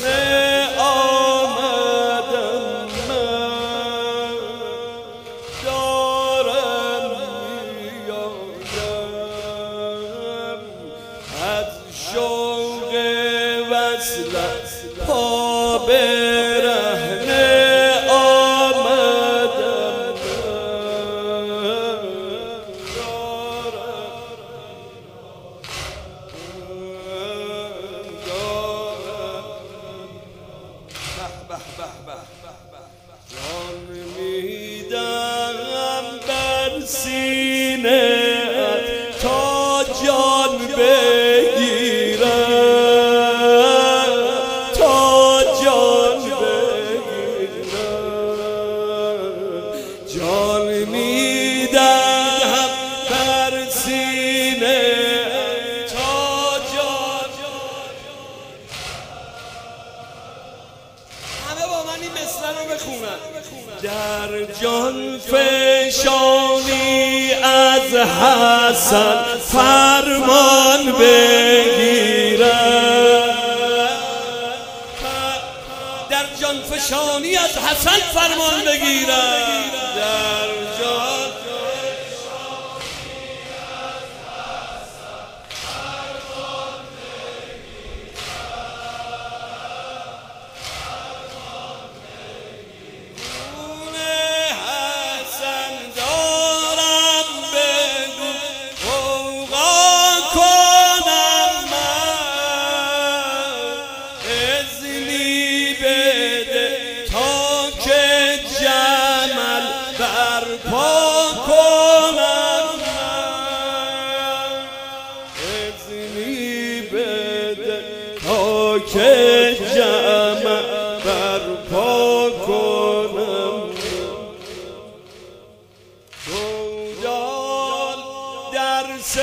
آمدم من دارم میایم از شوق وصلت پا برهنه آمدم جان میدم بر سینه تا جان بگیرم تا جان بگیرم جان میدم بر سینه تا جان همه با من این مثل رو بخونن در جان فشانی از حسن فرمان بگیرم در جان فشانی از حسن فرمان بگیرم در جان برپا کنم اذنی بده تا که جمع برپا کنم گودال درس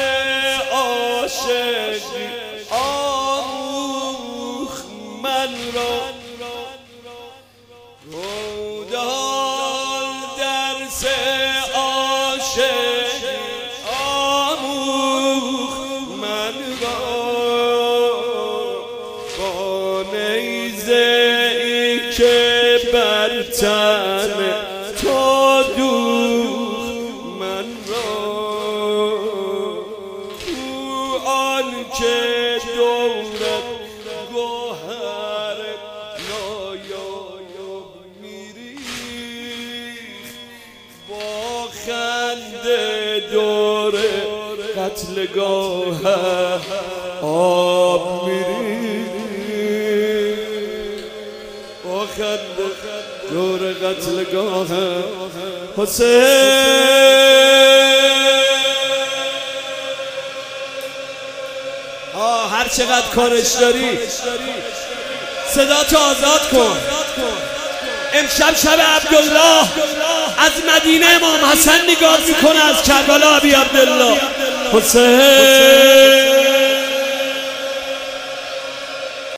عاشقی آموخ من را آموخ من را با نیزه ای که بر تن تا دوخ من را تو آن که دورت گوهر نایاب میریخت با خنده دور قتلگاه آب میریخت با خنده دور قتلگاه حسین هر چقدر کارش داری صدا تو آزاد کن امشب شب عبدالله از مدینه امام حسن نگاه میکنه از کربلا ابی عبدالله حسین